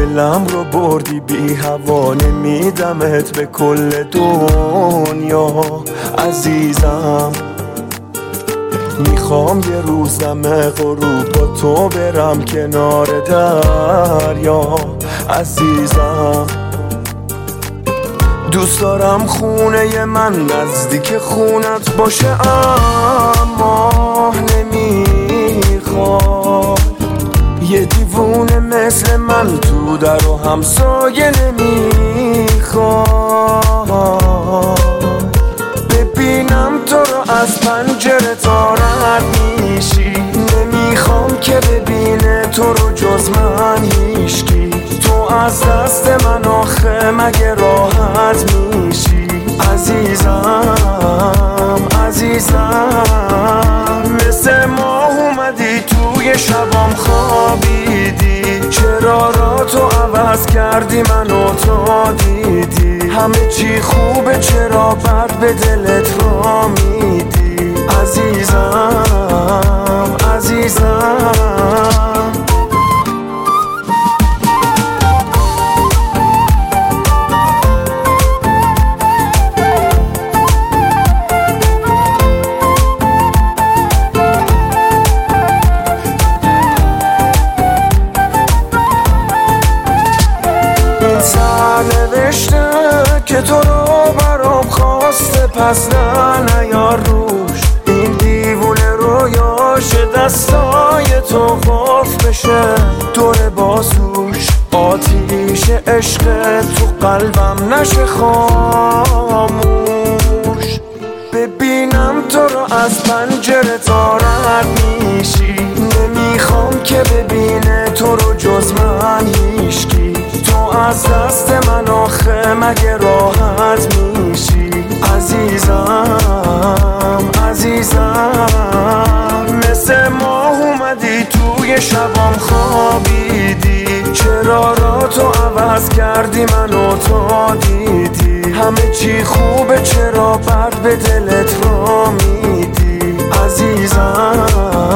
دلم رو بردی بی هوا، نمیدمت به کل دنیا عزیزم. میخوام یه روزم غروب با تو برم کنار دریا عزیزم. دوست دارم خونه من نزدیک خونت باشه، اما نمیخوام یه دیوونه مثل من تو در و همسایه نمیخوام. ببینم تو رو از پنجره تا رد میشی، نمیخوام که ببینه تو رو جز من هیشکی. تو از دست من آخه مگه راحت میشی عزیزم عزیزم. مثل ماه اومدی توی شبام خوابیدی، چرا را تو عوض کردی منو تا دیدی. همه چی خوبه چرا بد به دلت را میدی عزیزم عزیزم. نوشته که تو رو برام خواسته، پس نه نیار روش. این دیوونه رویاش دستای تو قفل بشه دور بازوش. آتیش عشق تو قلبم نشه خاموش. ببینم تو رو از پنجره تا رد میشی، نمیخوام که ببینه تو رو جز من هیشکی. تو از دست من آخه مگه راحت میشی عزیزم عزیزم. مثل ماه اومدی توی شبام خوابیدی، چرا را تو عوض کردی منو تا دیدی. همه چی خوبه چرا بد به دلت را میدی عزیزم